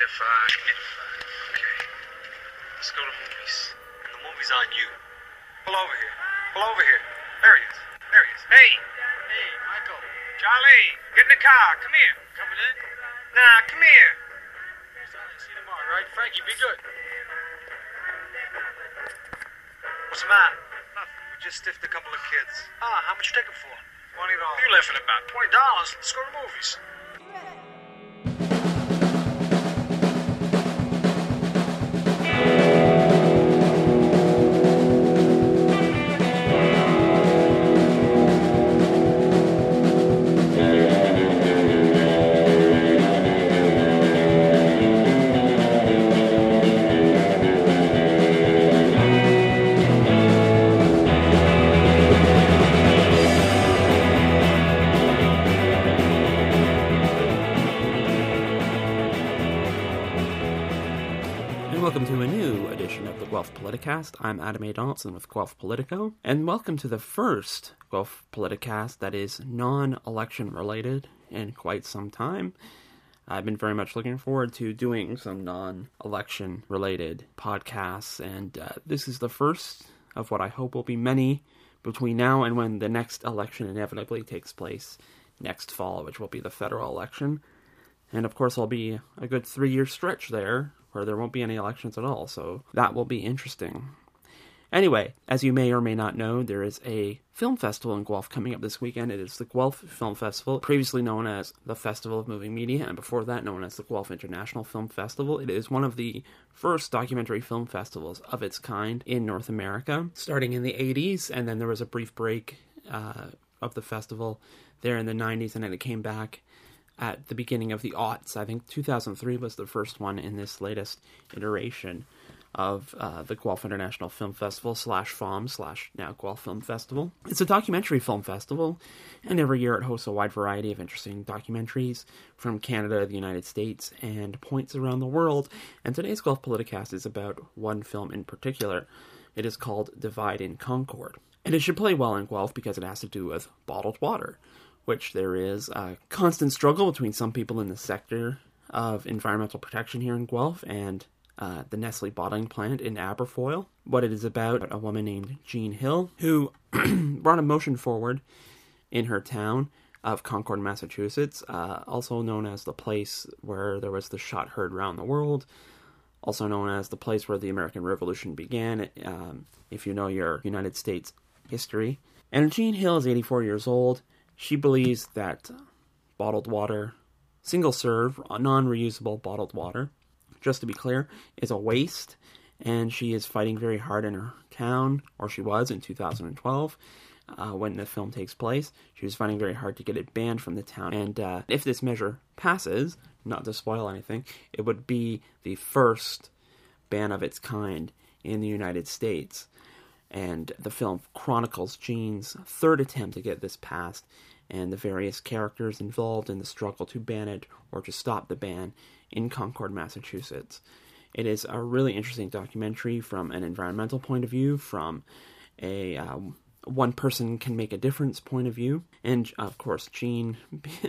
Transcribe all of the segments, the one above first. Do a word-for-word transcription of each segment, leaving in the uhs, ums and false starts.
Fine. Okay. Let's go to movies. And the movie's on you. Pull over here. Pull over here. There he is. There he is. Hey. Hey, Michael. Charlie, get in the car. Come here. Coming in? Nah, come here. See you tomorrow, right? Frankie, be good. What's the matter? Nothing. We just stiffed a couple of kids. Ah, how much you take them for? Twenty dollars. What are you laughing about? Twenty dollars? Let's go to the movies. Welcome to a new edition of the Guelph Politicast. I'm Adam A. Donaldson with Guelph Politico, and welcome to the first Guelph Politicast that is non-election related in quite some time. I've been very much looking forward to doing some non-election related podcasts, and uh, this is the first of what I hope will be many between now and when the next election inevitably takes place next fall, which will be the federal election. And of course, I'll be a good three-year stretch there where there won't be any elections at all, so that will be interesting. Anyway, as you may or may not know, there is a film festival in Guelph coming up this weekend. It is the Guelph Film Festival, previously known as the Festival of Moving Media, and before that known as the Guelph International Film Festival. It is one of the first documentary film festivals of its kind in North America, starting in the eighties, and then there was a brief break uh, of the festival there in the nineties, and then it came back at the beginning of the aughts. I think two thousand three was the first one in this latest iteration of uh, the Guelph International Film Festival slash F O M slash now Guelph Film Festival. It's a documentary film festival, and every year it hosts a wide variety of interesting documentaries from Canada, the United States, and points around the world. And today's Guelph Politicast is about one film in particular. It is called Divide and Concord. And it should play well in Guelph because it has to do with bottled water, which there is a constant struggle between some people in the sector of environmental protection here in Guelph and uh, the Nestle bottling plant in Aberfoyle. What it is about, a woman named Jean Hill, who brought a motion forward in her town of Concord, Massachusetts, uh, also known as the place where there was the shot heard round the world, also known as the place where the American Revolution began, um, if you know your United States history. And Jean Hill is eighty-four years old. She believes that bottled water, single-serve, non-reusable bottled water, just to be clear, is a waste, and she is fighting very hard in her town, or she was in two thousand twelve, uh, when the film takes place. She was fighting very hard to get it banned from the town, and uh, if this measure passes, not to spoil anything, it would be the first ban of its kind in the United States. And the film chronicles Jean's third attempt to get this passed and the various characters involved in the struggle to ban it or to stop the ban in Concord, Massachusetts. It is a really interesting documentary from an environmental point of view, from a uh, one person can make a difference point of view, and of course Jean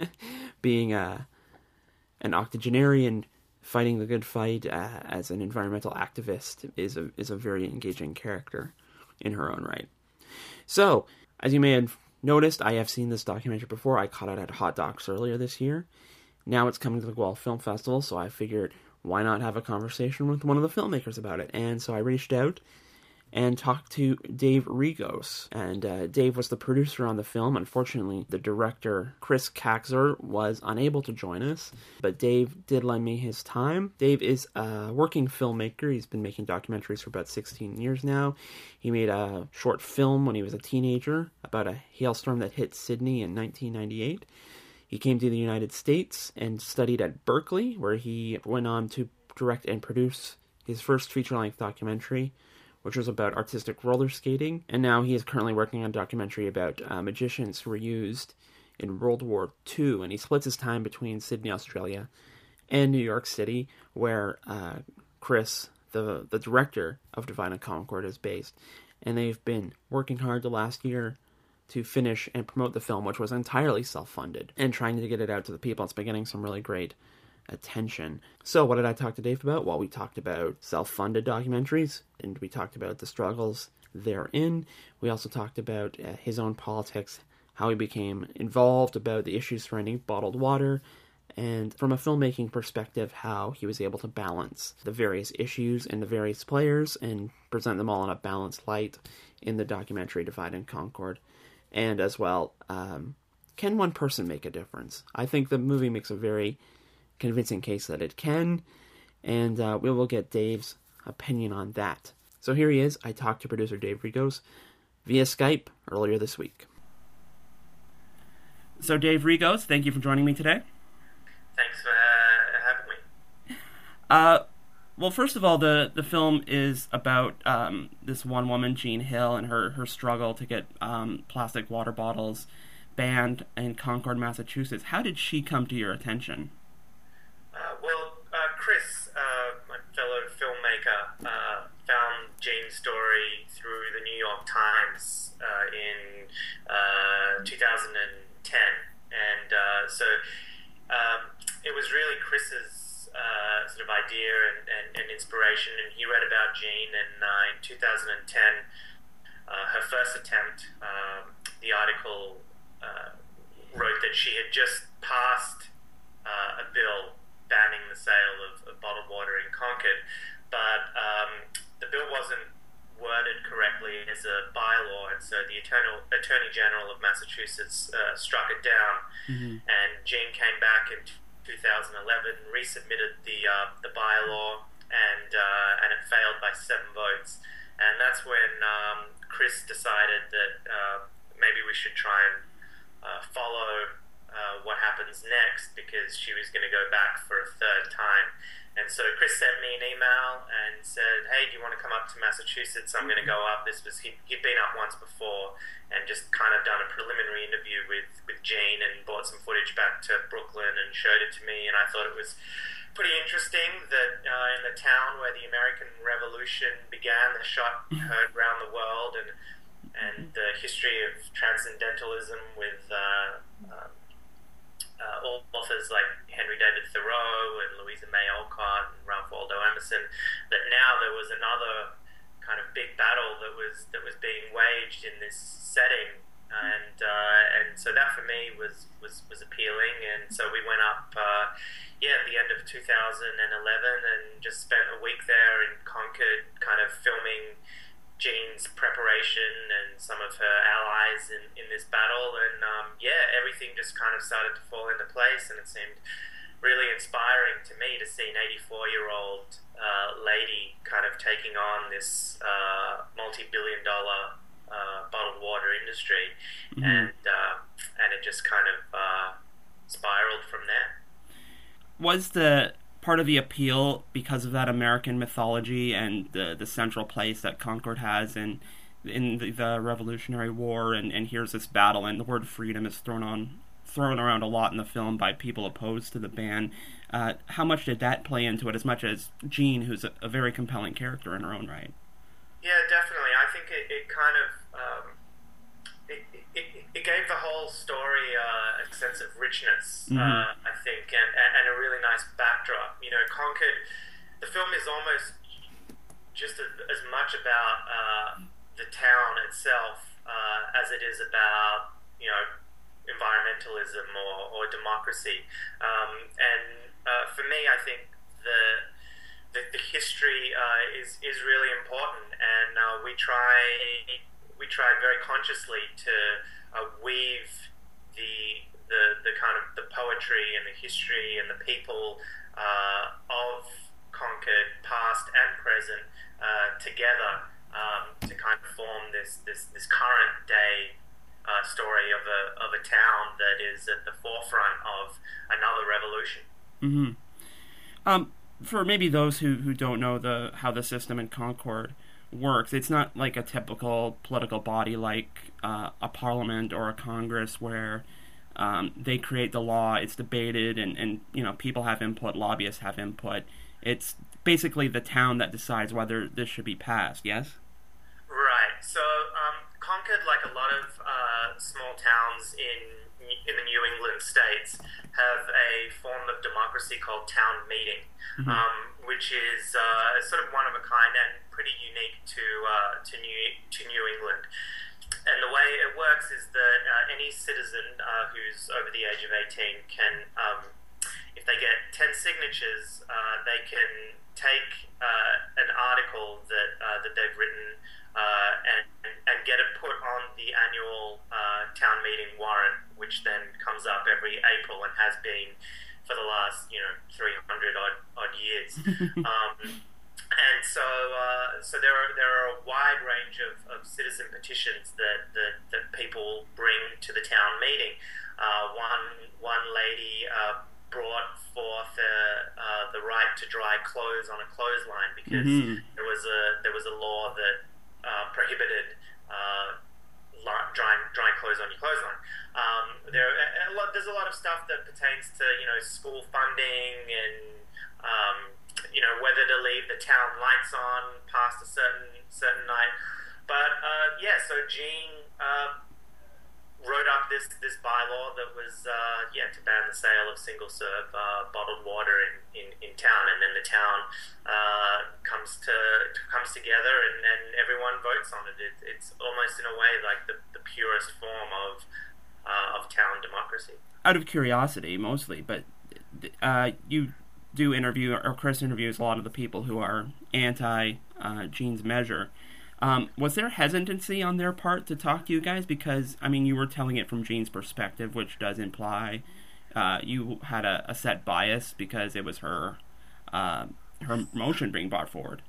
being a, an octogenarian fighting the good fight uh, as an environmental activist is a, is a very engaging character in her own right. So, as you may have noticed, I have seen this documentary before. I caught it at Hot Docs earlier this year. Now it's coming to the Guelph Film Festival, so I figured, why not have a conversation with one of the filmmakers about it? And so I reached out and talked to Dave Regos. And uh, Dave was the producer on the film. Unfortunately, the director, Chris Kaczor, was unable to join us, but Dave did lend me his time. Dave is a working filmmaker. He's been making documentaries for about sixteen years now. He made a short film when he was a teenager about a hailstorm that hit Sydney in nineteen ninety-eight. He came to the United States and studied at Berkeley, where he went on to direct and produce his first feature-length documentary, which was about artistic roller skating, and now he is currently working on a documentary about uh, magicians who were used in World War Two, and he splits his time between Sydney, Australia, and New York City, where uh, Chris, the, the director of Divide and Concord, is based, and they've been working hard the last year to finish and promote the film, which was entirely self-funded, and trying to get it out to the people. It's been getting some really great attention. So what did I talk to Dave about? Well, we talked about self-funded documentaries, and we talked about the struggles therein. We also talked about uh, his own politics, how he became involved, about the issues surrounding bottled water, and from a filmmaking perspective, how he was able to balance the various issues and the various players and present them all in a balanced light in the documentary Divide and Concord. And as well, um, can one person make a difference? I think the movie makes a very convincing case that it can, and uh, we will get Dave's opinion on that. So here he is. I talked to producer Dave Rigos via Skype earlier this week. So Dave Rigos, thank you for joining me today. Thanks for uh, having me. Uh, well, first of all, the, the film is about um, this one woman, Jean Hill, and her, her struggle to get um, plastic water bottles banned in Concord, Massachusetts. How did she come to your attention? Uh, well, uh, Chris, uh, my fellow filmmaker, uh, found Jean's story through the New York Times uh, in uh, two thousand ten, and uh, so um, it was really Chris's uh, sort of idea and, and, and inspiration, and he read about Jean, and uh, in two thousand ten, uh, her first attempt, um, the article uh, wrote that she had just passed uh, a bill banning the sale of, of bottled water in Concord, but um, the bill wasn't worded correctly as a bylaw, and so the Attorney, Attorney General of Massachusetts uh, struck it down, mm-hmm. and Jean came back in two thousand eleven, resubmitted the uh, the bylaw, and uh, and it failed by seven votes, and that's when um, Chris decided that uh, maybe we should try and uh, follow Uh, what happens next, because she was going to go back for a third time. And so Chris sent me an email and said, hey, do you want to come up to Massachusetts? I'm going to go up. This was, he, he'd been up once before and just kind of done a preliminary interview with, with Jean and brought some footage back to Brooklyn and showed it to me, and I thought it was pretty interesting that uh, in the town where the American Revolution began, the shot heard around the world, and and the history of transcendentalism with uh, uh, Uh, authors like Henry David Thoreau and Louisa May Alcott and Ralph Waldo Emerson, that now there was another kind of big battle that was that was being waged in this setting, and uh, and so that for me was, was, was appealing, and so we went up uh, yeah at the end of two thousand eleven and just spent a week there in Concord, kind of filming Jean's preparation and some of her allies in, in this battle, and um, yeah, everything just kind of started to fall into place, and it seemed really inspiring to me to see an eighty-four-year-old uh, lady kind of taking on this uh, multi-billion dollar uh, bottled water industry, mm-hmm. and uh, and it just kind of uh, spiraled from there. Was the part of the appeal because of that American mythology and the the central place that Concord has in in the, the Revolutionary War, and, and here's this battle, and the word freedom is thrown on thrown around a lot in the film by people opposed to the ban. Uh, how much did that play into it, as much as Jean, who's a, a very compelling character in her own right? Yeah, definitely. I think it, it kind of um, it, it, it gave the whole story uh, a sense of richness, mm-hmm. uh, I think, and, and a really nice backdrop. You know, Concord, the film is almost just a, as much about uh, the town itself uh, as it is about, you know, environmentalism or, or democracy. Um, and uh, for me, I think the the, the history uh, is is really important, and uh, we try we tried very consciously to uh, weave the the the kind of the poetry and the history and the people uh, of Concord, past and present, uh, together um, to kind of form this this, this current day uh, story of a of a town that is at the forefront of another revolution. Mm-hmm. Um, for maybe those who, who don't know the how the system in Concord works, it's not like a typical political body like uh, a parliament or a Congress where um, they create the law, it's debated, and, and you know people have input, lobbyists have input. It's basically the town that decides whether this should be passed, yes? Right. So um, Concord, like a lot of uh, small towns in in the New England states, have a form of democracy democracy called Town Meeting, Mm-hmm. um, which is uh, sort of one of a kind and pretty unique to uh, to New to New England. And the way it works is that uh, any citizen uh, who's over the age of eighteen can, um, if they get ten signatures, uh, they can take uh, an article that uh, that they've written uh, and and get it put on the annual uh, town meeting warrant, which then comes up every April and has been for the last, you know, three hundred odd, odd years. um, and so uh, so there are there are a wide range of, of citizen petitions that, that, that people bring to the town meeting. Uh, one one lady uh, brought forth uh, uh, the right to dry clothes on a clothesline because Mm-hmm. there was a there was a law that uh, prohibited uh, drying drying clothes on your clothesline. Um, there a lot, there's a lot of stuff that pertains to, you know, school funding and um, you know, whether to leave the town lights on past a certain certain night. But uh, yeah, so Jean uh, wrote up this this bylaw that was uh, yeah to ban the sale of single serve uh, bottled water in, in, in town, and then the town uh, comes to comes together and, and everyone votes on it. it. It's almost in a way like the, the purest form of uh, of town democracy. Out of curiosity, mostly, but uh, you do interview, or Chris interviews a lot of the people who are anti uh, Jean's measure. Um, was there hesitancy on their part to talk to you guys? Because, I mean, you were telling it from Jean's perspective, which does imply uh, you had a, a set bias because it was her uh, her motion being brought forward.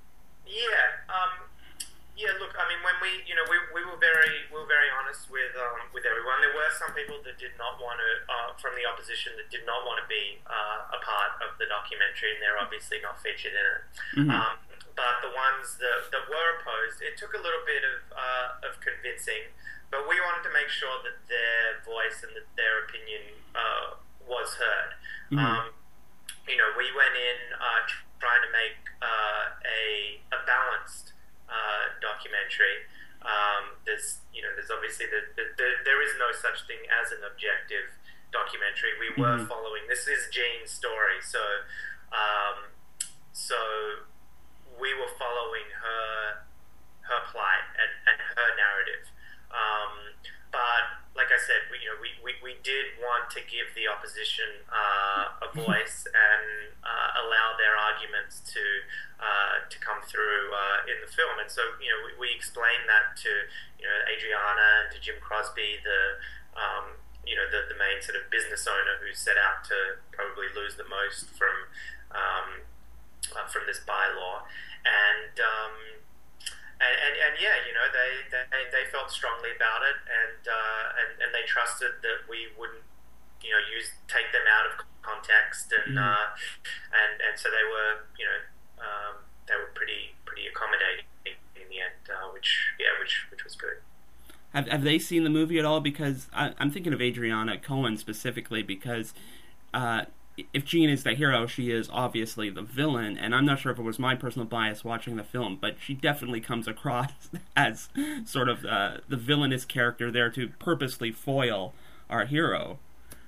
Yeah, um, yeah. Look, I mean, when we, you know, we, we were very we were very honest with um, with everyone. There were some people that did not want to, uh, from the opposition, that did not want to be uh, a part of the documentary, and they're obviously not featured in it. Mm-hmm. Um, But the ones that, that were opposed, it took a little bit of uh, of convincing, but we wanted to make sure that their voice and that their opinion uh, was heard. Mm-hmm. Um, you know, we went in uh, trying to make uh, a a balanced uh, documentary. Um, there's you know there's obviously the, the, the, there is no such thing as an objective documentary. We were Mm-hmm. following, this is Jean's story, so um, so. we were following her her plight and, and her narrative. Um, but like I said, we, you know, we, we, we did want to give the opposition uh, a voice and uh, allow their arguments to uh, to come through uh, in the film. And so, you know, we, we explained that to, you know, Adriana and to Jim Crosby, the um, you know, the, the main sort of business owner who set out to probably lose the most from um, uh, from this bylaw. And, um, and, and and yeah, you know, they, they they felt strongly about it, and uh, and and they trusted that we wouldn't, you know, use take them out of context, and Mm-hmm. uh, and and so they were, you know, um, they were pretty pretty accommodating in the end, uh, which yeah, which which was good. Have Have they seen the movie at all? Because I, I'm thinking of Adriana Cohen specifically, because Uh, if Jean is the hero, she is obviously the villain, and I'm not sure if it was my personal bias watching the film, but she definitely comes across as sort of uh, the villainous character there to purposely foil our hero.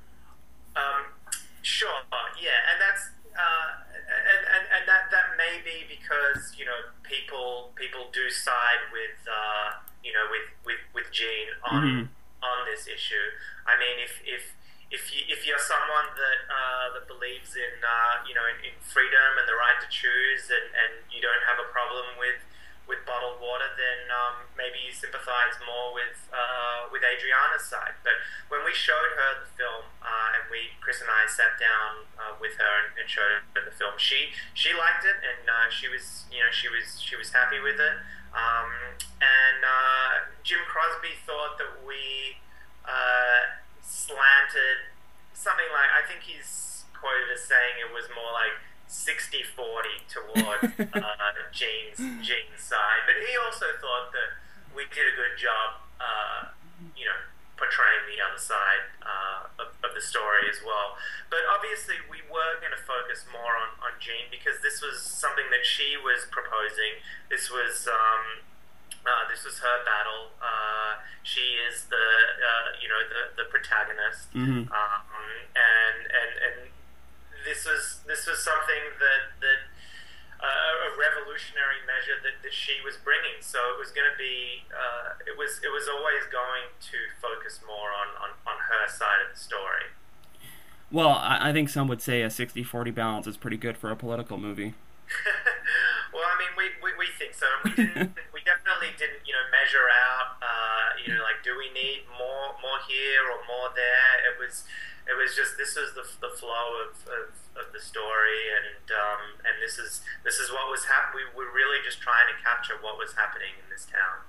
Um, sure, yeah, and that's uh, and, and, and that that may be because, you know, people people do side with uh, you know with with with Jean on Mm-hmm. on this issue. I mean, if if If you if you're someone that uh, that believes in uh, you know in, in freedom and the right to choose, and, and you don't have a problem with, with bottled water, then um, maybe you sympathise more with uh, with Adriana's side. But when we showed her the film, uh, and we Chris and I sat down uh, with her and, and showed her the film, she she liked it, and uh, she was you know she was she was happy with it. Um, and uh, Jim Crosby thought that we. Uh, slanted something like, I think he's quoted as saying it was more like sixty forty towards uh, Jean's, Jean's side, but he also thought that we did a good job uh, you know portraying the other side uh, of, of the story as well. But obviously we were going to focus more on, on Jean, because this was something that she was proposing. This was um, Uh, this was her battle. Uh, she is the, uh, you know, the, the protagonist, Mm-hmm. um, and and and this she was bringing. So it was going to be, uh, it was it was always going to focus more on, on, on her side of the story. Well, I, I think some would say a sixty forty balance is pretty good for a political movie. Well, I mean, we, we, we think so. And we didn't. We definitely didn't, you know, measure out. Uh, you know, like, do we need more more here or more there? It was, it was just this was the the flow of, of, of the story, and um, and this is this is what was happening. We were really just trying to capture what was happening in this town.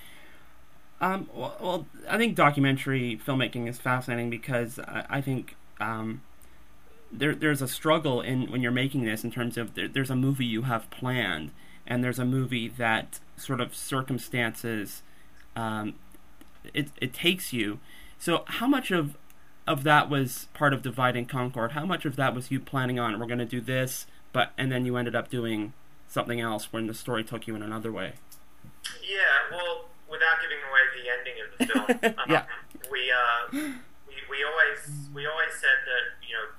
Um, well, well, I think documentary filmmaking is fascinating because I, I think. Um, There, there's a struggle in when you're making this in terms of there, there's a movie you have planned, and there's a movie that sort of circumstances um, it it takes you. So how much of of that was part of Divide and Concord? How much of that was you planning on we're going to do this, but and then you ended up doing something else when the story took you in another way? Yeah, well, without giving away the ending of the film, um, yeah. we, uh, we we always we always said that, you know,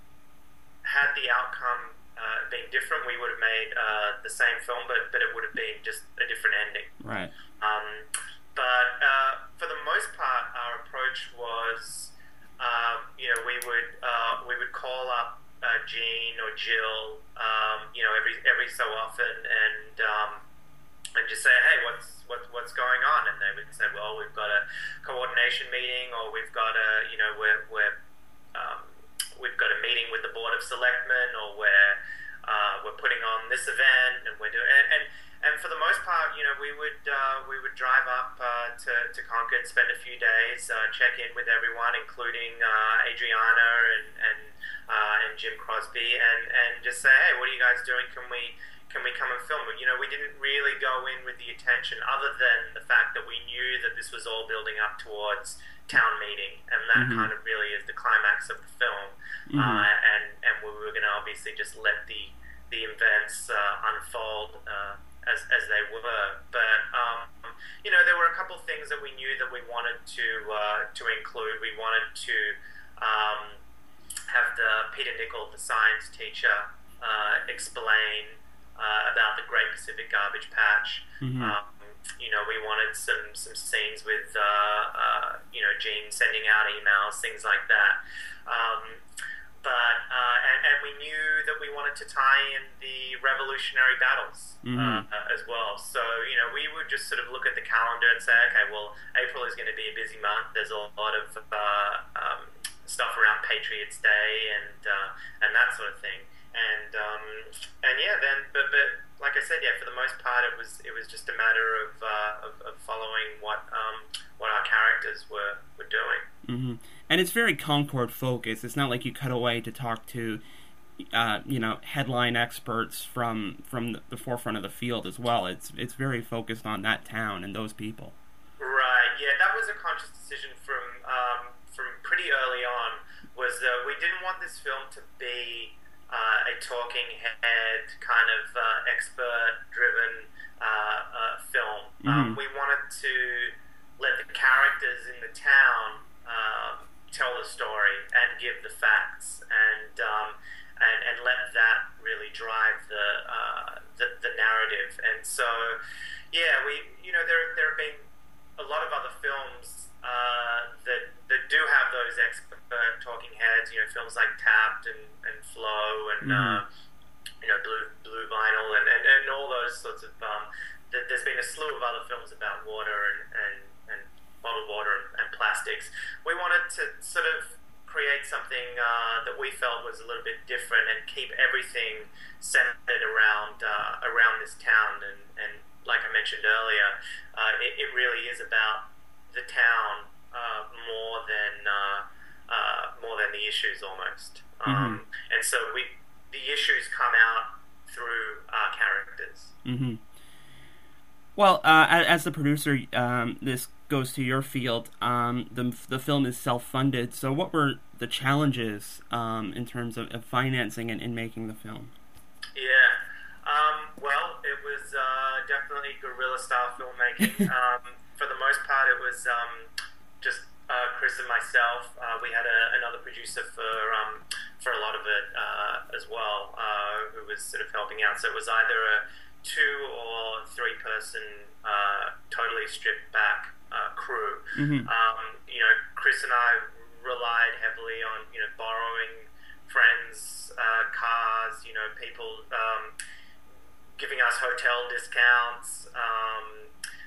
had the outcome uh, been different, we would have made uh, the same film, but, but it would have been just a different ending. Right. Um, but uh, for the most part, our approach was, um, you know, we would uh, we would call up uh, Gene or Jill, um, you know, every every so often, and um, and just say, hey, what's what, what's going on? And they would say, well, we've got a coordination meeting, or we've got a, you know, we're we're um, we've got a meeting with the Board of Selectmen, or we're uh, we're putting on this event, and we're doing and, and and for the most part, you know, we would uh, we would drive up uh, to to Concord, spend a few days, uh, check in with everyone, including uh, Adriana and and uh, and Jim Crosby, and and just say, hey, what are you guys doing? Can we can we come and film it? You know, we didn't really go in with the intention, other than the fact that we knew that this was all building up towards town meeting, and that mm-hmm. kind of really is the climax of the film. Mm-hmm. uh, and and we were going to obviously just let the the events uh, unfold uh, as as they were. But um, you know, there were a couple of things that we knew that we wanted to uh, to include. We wanted to um, have the Peter Nichol, the science teacher, uh, explain uh, about the Great Pacific Garbage Patch. Mm-hmm. Um, you know, we wanted some some scenes with uh, uh, you know, Gene sending out emails, things like that. Um, but uh, and, and we knew that we wanted to tie in the Revolutionary battles mm-hmm. uh, as well. So, you know, we would just sort of look at the calendar and say, okay, well, April is going to be a busy month. There's a lot of uh, um, stuff around Patriots Day and uh, and that sort of thing. And um, and yeah, then but but like I said, yeah, for the most part, it was it was just a matter of uh, of, of following what um, what our characters were were doing. Mm-hmm. And it's very Concord focused. It's not like you cut away to talk to, uh, you know, headline experts from from the forefront of the field as well. It's it's very focused on that town and those people. Right. Yeah, that was a conscious decision from um, from pretty early on. Was uh, we didn't want this film to be Uh, a talking head kind of uh, expert-driven uh, uh, film. Mm-hmm. Um, we wanted to let the characters in the town uh, tell the story and give the facts, and um, and, and let that really drive the, uh, the the narrative. And so, yeah, we you know there there have been a lot of other films uh, that that do have those expert talking heads, you know, films like Tapped and, and Flow and mm-hmm. uh, you know, Blue Blue Vinyl and, and, and all those sorts of um, th- there's been a slew of other films about water and, and, and bottled water and, and plastics. We wanted to sort of create something uh, that we felt was a little bit different and keep everything centered around uh, around this town, and, and like I mentioned earlier, uh, it, it really is about the town uh, more than uh, Uh, more than the issues almost. Um, mm-hmm. And so we, the issues come out through our characters. Mm-hmm. Well, uh, as the producer, um, this goes to your field. Um, the the film is self-funded. So what were the challenges um, in terms of, of financing and in making the film? Yeah. Um, well, it was uh, definitely guerrilla-style filmmaking. um, for the most part, it was um, just Uh, Chris and myself. Uh, we had a, another producer for um, for a lot of it uh, as well, uh, who was sort of helping out. So it was either a two or three person person, uh, totally stripped back uh, crew. Mm-hmm. Um, you know, Chris and I relied heavily on, you know, borrowing friends' uh, cars, you know, people um, giving us hotel discounts. Um,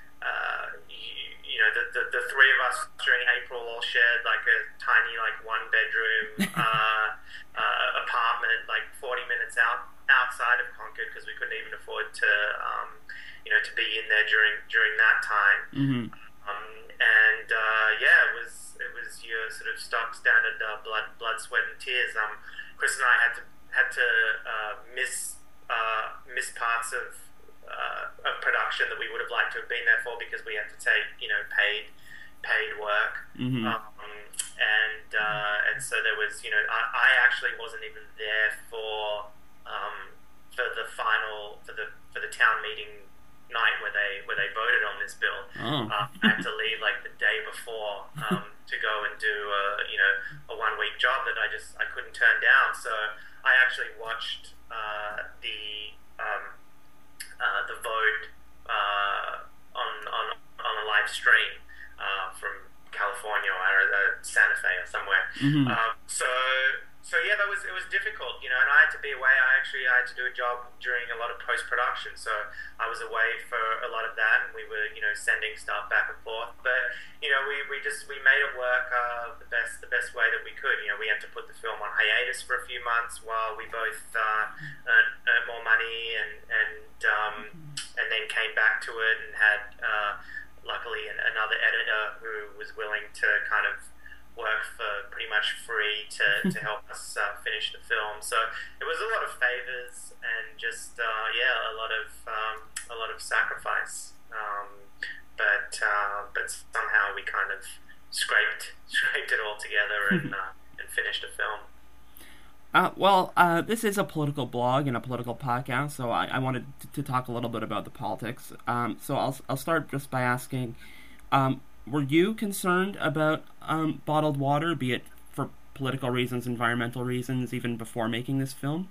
uh, you, you know, the, the the three of us during April all shared like a tiny, like one bedroom uh, uh, apartment, like forty minutes out outside of Concord, because we couldn't even afford to, um, you know, to be in there during during that time. Mm-hmm. Um, and uh, yeah, it was it was your sort of stock standard uh, blood blood sweat and tears. Um, Chris and I had to had to uh, miss uh, miss parts of uh, of production that we would have liked to have been there for, because we had to take, you know, paid paid work. Mm-hmm. Um, and uh, and so there was, you know, I, I actually wasn't even there for um, for the final for the for the town meeting night where they where they voted on this bill. Oh. uh, I had to leave like the day before um, to go and do a, you know, a one week job that I just I couldn't turn down. So I actually watched uh, the um, uh, the vote uh, on on on a live stream uh, from California or uh, Santa Fe or somewhere. Mm-hmm. Um, so. So yeah, that was it was difficult, you know, and I had to be away. I actually I had to do a job during a lot of post production, so I was away for a lot of that, and we were, you know, sending stuff back and forth. But you know, we, we just we made it work uh, the best the best way that we could. You know, we had to put the film on hiatus for a few months while we both uh, earned, earned more money, and and um, and then came back to it, and had uh, luckily an, another editor who was willing to kind of work for pretty much free to, to help us uh, finish the film. So it was a lot of favors and just uh, yeah, a lot of um, a lot of sacrifice. Um, but uh, but somehow we kind of scraped scraped it all together and uh, and finished the film. Uh, well, uh, this is a political blog and a political podcast, so I, I wanted to, to talk a little bit about the politics. Um, so I'll I'll start just by asking. Um, Were you concerned about um, bottled water, be it for political reasons, environmental reasons, even before making this film?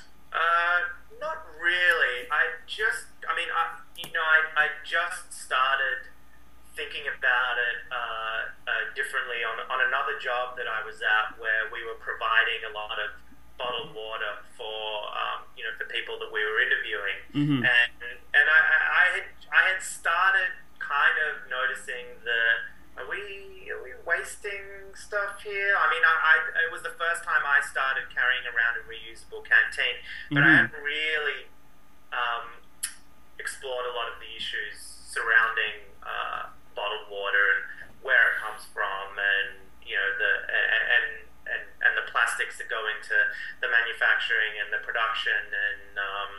Uh, not really. I just, I mean, I, you know, I, I just started thinking about it uh, uh, differently on on another job that I was at, where we were providing a lot of bottled water for um, you know, for people that we were interviewing, Mm-hmm. and and I, I had I had started kind of noticing that are we are we wasting stuff here? I mean, I, I it was the first time I started carrying around a reusable canteen, but Mm-hmm. I hadn't really um, explored a lot of the issues surrounding uh, bottled water and where it comes from, and you know the and and and, and the plastics that go into the manufacturing and the production, and um,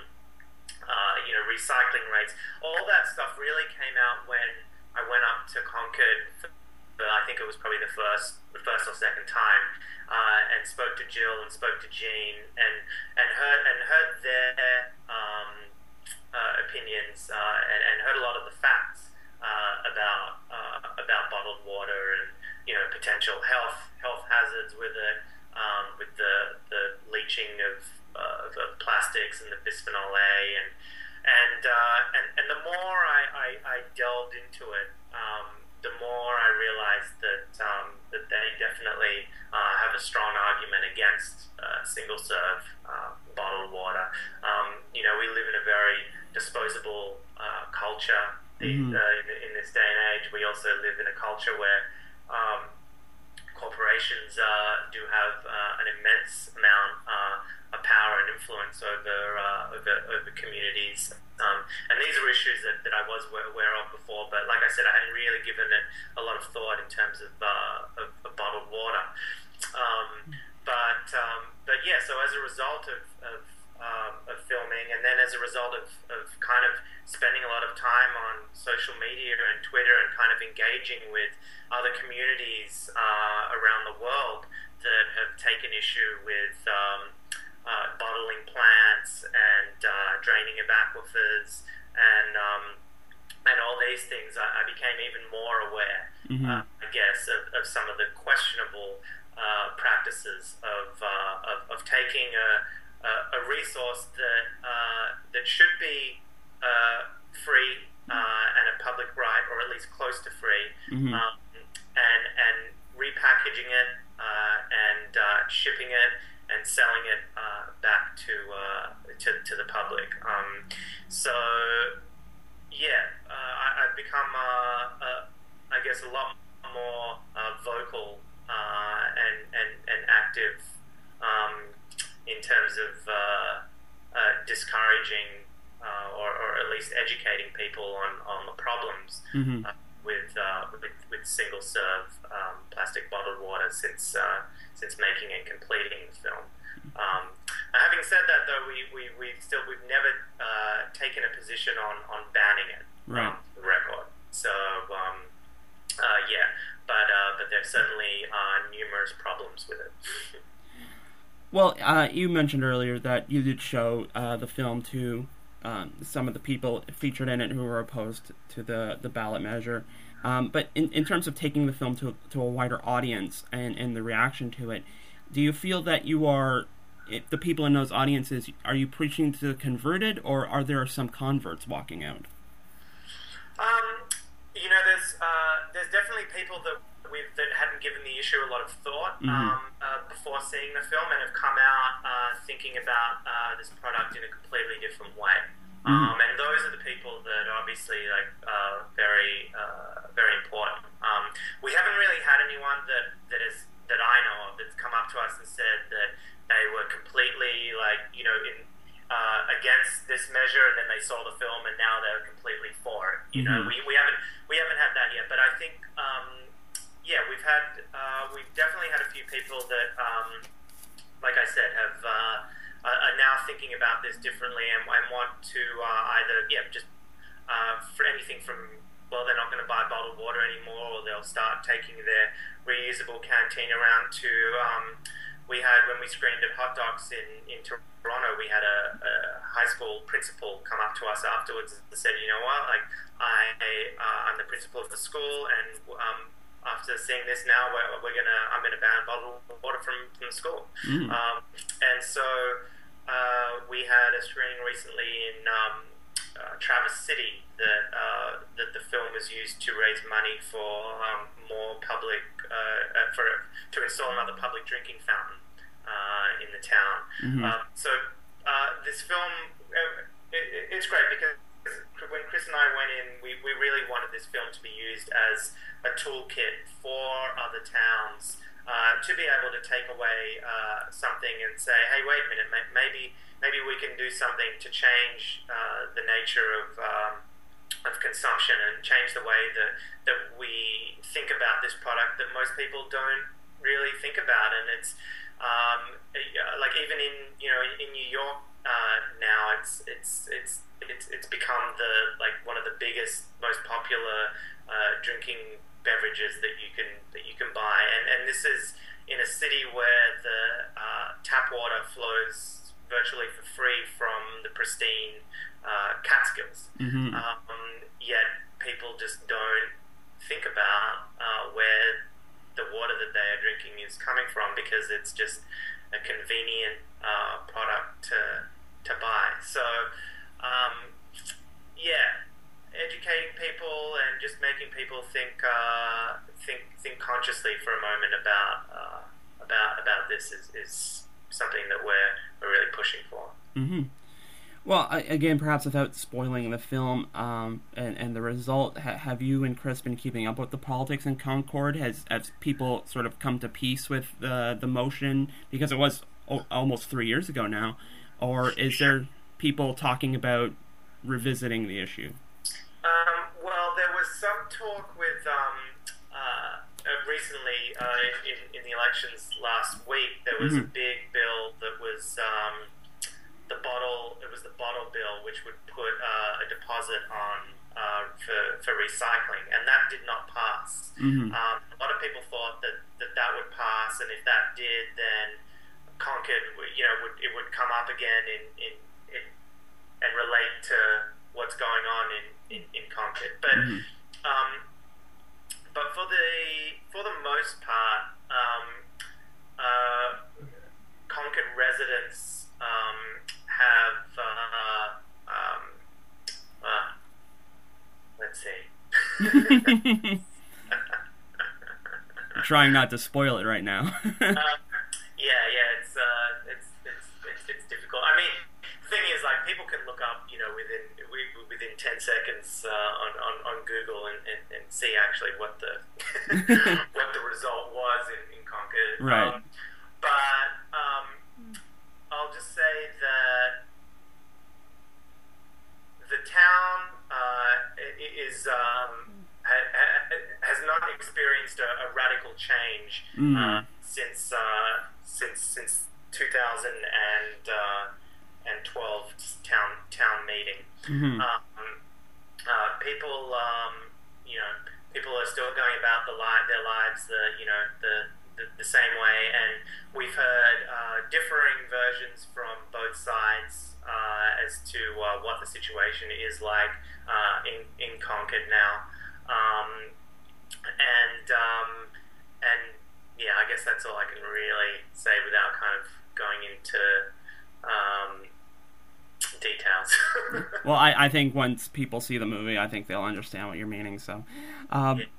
Uh, you know, recycling rates. All that stuff really came out when I went up to Concord for, for I think it was probably the first, the first or second time, uh, and spoke to Jill and spoke to Jean, and and heard and heard their um, uh, opinions, uh, and, and heard a lot of the facts uh, about uh, about bottled water and, you know, potential health health hazards with it, um, with the the leaching of Uh, the plastics and the bisphenol A, and and uh, and, and the more I, I, I delved into it, um, the more I realized that um, that they definitely uh, have a strong argument against uh, single serve uh, bottled water. Um, you know, we live in a very disposable uh, culture Mm-hmm. uh, in, in this day and age. We also live in a culture where um, corporations uh, do have uh, an immense amount uh, of power and influence over uh, over, over communities, um, and these are issues that, that I was aware of before. But like I said, I hadn't really given it a lot of thought in terms of uh, of, of bottled water. Um, but um, but yeah, so as a result of of, um, of filming, and then as a result of, of kind of spending a lot of time on social media and Twitter, and kind of engaging with other communities uh, around the world that have taken issue with um, uh, bottling plants and uh, draining of aquifers, and um, and all these things, I, I became even more aware, Mm-hmm. uh, I guess, of, of some of the questionable uh, practices of, uh, of of taking a a, a resource that uh, that should be uh, free uh, selling it uh, back to, uh, to to the public. Um, so yeah, uh, I, I've become uh, uh, I guess a lot more uh, vocal uh, and, and and active um, in terms of uh, uh, discouraging uh, or, or at least educating people on, on the problems. Mm-hmm. uh, With, uh, with with single serve um, plastic bottled water since uh, since making and completing the film. Um, having said that, though, we we we still we've never uh, taken a position on, on banning it right. from the record. So um, uh, yeah, but uh, but there's certainly uh, numerous problems with it. Well, uh, you mentioned earlier that you did show uh, the film to Um, some of the people featured in it who were opposed to the, the ballot measure. Um, but in, in terms of taking the film to, to a wider audience and, and the reaction to it, do you feel that you are, if the people in those audiences, are you preaching to the converted, or are there some converts walking out? Um, you know, there's uh, there's definitely people that we've, that hadn't given the issue a lot of thought mm-hmm. um, uh, before seeing the film and have come out uh, thinking about uh, this product in a completely different way. Mm-hmm. Um, and those are the people that are obviously like uh, very uh, very important. Um, we haven't really had anyone that, that is that I know of that's come up to us and said that they were completely like you know in uh, against this measure, and then they saw the film and now they're completely for it. You mm-hmm. know, we, we haven't we haven't had that yet, but I think. Um, Yeah, we've had, uh, we've definitely had a few people that, um, like I said, have uh, are now thinking about this differently and, and want to uh, either, yeah, just uh, for anything from, well, they're not going to buy bottled water anymore, or they'll start taking their reusable canteen around to, um, we had, when we screened at Hot Docs in, in Toronto, we had a, a high school principal come up to us afterwards and said, you know what, like, I, uh, I'm the principal of the school, and um, after seeing this now, we're, we're gonna I'm gonna ban bottled water from, from the school. Mm. Um, and so uh, we had a screening recently in um, uh, Traverse City that uh, that the film was used to raise money for um, more public uh, for to install another public drinking fountain uh, in the town. Mm-hmm. Um, so uh, this film uh, it, it's great because when Chris and I went in, we, we really wanted this film to be used as a toolkit for other towns uh, to be able to take away uh, something and say, hey, wait a minute, maybe maybe we can do something to change uh, the nature of um, of consumption and change the way that that we think about this product that most people don't really think about. And it's um, like even in you know in New York uh, now, it's it's it's it's it's become the like one of the biggest, most popular uh, drinking beverages that you can that you can buy, and and this is in a city where the uh, tap water flows virtually for free from the pristine uh, Catskills. Mm-hmm. Um, yet people just don't think about uh, where the water that they are drinking is coming from because it's just a convenient uh, product to to buy. So um, yeah. Educating people and just making people think uh, think think consciously for a moment about uh, about about this is, is something that we're we're really pushing for. Mm-hmm. Well, I, again, perhaps without spoiling the film um, and and the result, ha- have you and Chris been keeping up with the politics in Concord? Has has people sort of come to peace with the the motion because it was o- almost three years ago now, or is there people talking about revisiting the issue? Um, well, there was some talk with um, uh, uh, recently uh, in, in the elections last week. There was mm-hmm. a big bill that was um, the bottle. It was the bottle bill, which would put uh, a deposit on uh, for for recycling, and that did not pass. Mm-hmm. Um, a lot of people thought that, that that would pass, and if that did, then Concord, you know, would it would come up again in in, in and relate to what's going on in, in, in Concord. But mm-hmm. um, but for the for the most part, um, uh, Concord residents um, have uh, um, uh, let's see. I'm trying not to spoil it right now. uh, yeah, yeah, it's uh, it's what the result was in, in Concord. Right. Um, but um, I'll just say that the town uh, is um, ha- ha- has not experienced a, a radical change Mm. uh, since uh, since since two thousand twelve town town meeting. Mm-hmm. Um, uh, people, um, you know, people are still going about the li- their lives, the you know, the, the the same way, and we've heard uh, differing versions from both sides uh, as to uh, what the situation is like uh, in in Concord now, um, and um, and yeah, I guess that's all I can really say without kind of going into um, details. Well, I, I think once people see the movie, I think they'll understand what you're meaning. So, um, Yeah.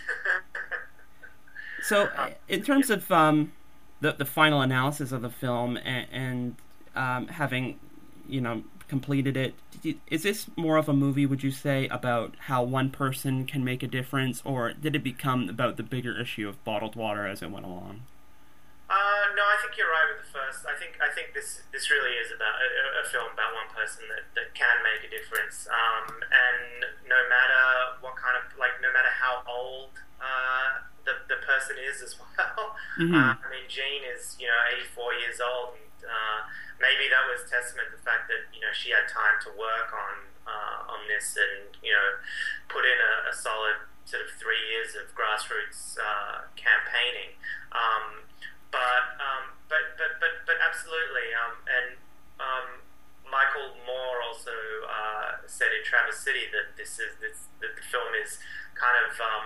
so in terms of um, the the final analysis of the film and, and um, having, you know, completed it, did you, is this more of a movie, would you say, about how one person can make a difference, or did it become about the bigger issue of bottled water as it went along? Uh, no, I think you're right with the first. I think I think this this really is about a, a film about one person that, that can make a difference. Um, and no matter what kind of, like, no matter how old uh, the the person is as well. Mm-hmm. Uh, I mean, Jean is, you know, eighty-four years old, and uh, maybe that was testament to the fact that, you know, she had time to work on uh, on this and, you know, put in a, a solid sort of three years of grassroots uh, campaigning. Um, But, um, but, but, but, but absolutely, um, and um, Michael Moore also uh, said in Traverse City that this is this, that the film is kind of um,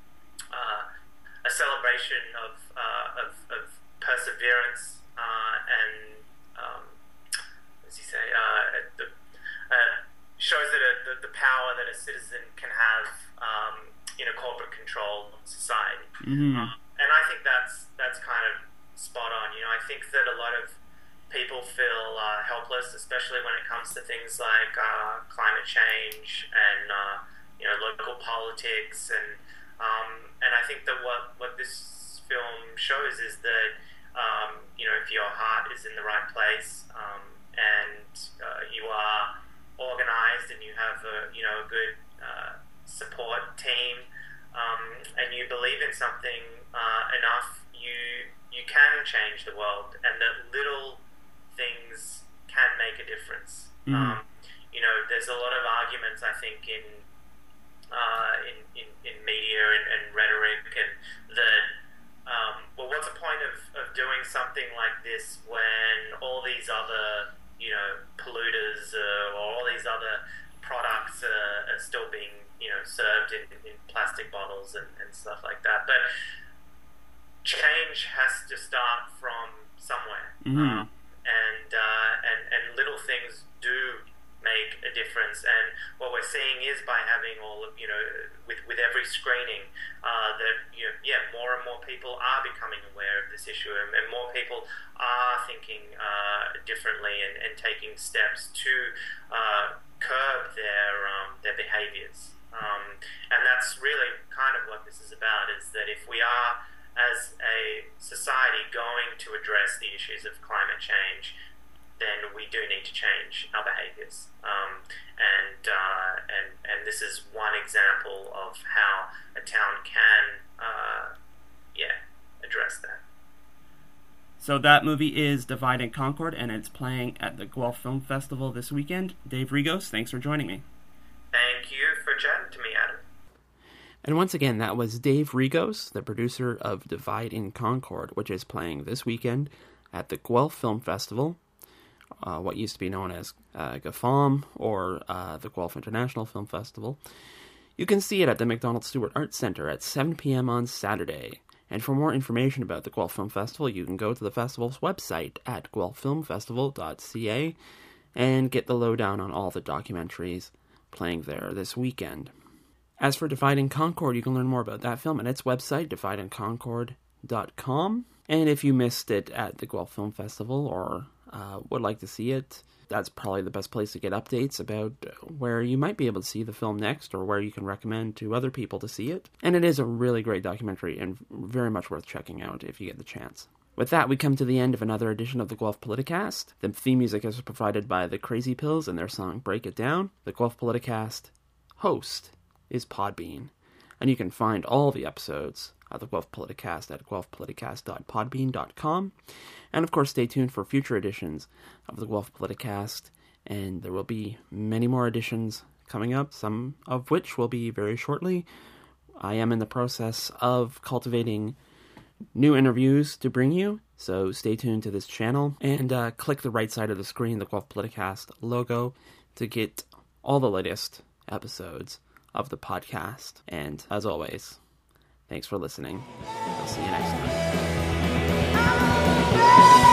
uh, a celebration of uh, of, of perseverance uh, and um, what does he say? Uh, the, uh, shows that a, the, the power that a citizen can have um, in a corporate-controlled society, Mm-hmm. um, and I think that's that's kind of spot on. You know, I think that a lot of people feel uh, helpless, especially when it comes to things like uh, climate change and uh, you know, local politics, and um, and I think that what what this film shows is that um, you know, if your heart is in the right place um, and uh, you are organized and you have a, you know, a good uh, support team um, and you believe in something uh, enough, you you can change the world, and that little things can make a difference. Mm-hmm. Um, you know, there's a lot of arguments, I think, in uh, in, in, in media and, and rhetoric, and that um, well, what's the point of, of doing something like this when all these other, you know, polluters uh, or all these other products uh, are still being, you know, served in, in plastic bottles and, and stuff like that. But change has to start from somewhere, Mm-hmm. um, and uh, and and little things do make a difference. And what we're seeing is by having all of, you know, with with every screening, uh, that, you know, yeah, more and more people are becoming aware of this issue, and, and more people are thinking uh, differently and, and taking steps to uh, curb their um, their behaviours. Um, and that's really kind of what this is about, is that if we are, as a society, going to address the issues of climate change, then we do need to change our behaviours. Um, and, uh, and and this is one example of how a town can, uh, yeah, address that. So that movie is Divide and Concord, and it's playing at the Guelph Film Festival this weekend. Dave Rigos, thanks for joining me. Thank you for chatting to me, Adam. And once again, that was Dave Rigos, the producer of Divide in Concord, which is playing this weekend at the Guelph Film Festival, uh, what used to be known as uh, GAFAM, or uh, the Guelph International Film Festival. You can see it at the McDonald Stewart Arts Centre at seven p.m. on Saturday. And for more information about the Guelph Film Festival, you can go to the festival's website at guelph film festival dot c a and get the lowdown on all the documentaries playing there this weekend. As for Divide and Concord, you can learn more about that film at its website, divide and concord dot com. And if you missed it at the Guelph Film Festival, or uh, would like to see it, that's probably the best place to get updates about where you might be able to see the film next, or where you can recommend to other people to see it. And it is a really great documentary and very much worth checking out if you get the chance. With that, we come to the end of another edition of the Guelph Politicast. The theme music is provided by the Crazy Pills and their song Break It Down. The Guelph Politicast host is Podbean, and you can find all the episodes of the Guelph Politicast at guelph politicast dot podbean dot com. And of course, stay tuned for future editions of the Guelph Politicast, and there will be many more editions coming up, some of which will be very shortly. I am in the process of cultivating new interviews to bring you, so stay tuned to this channel, and uh, click the right side of the screen, the Guelph Politicast logo, to get all the latest episodes of the podcast. And as always, thanks for listening. I'll see you next time.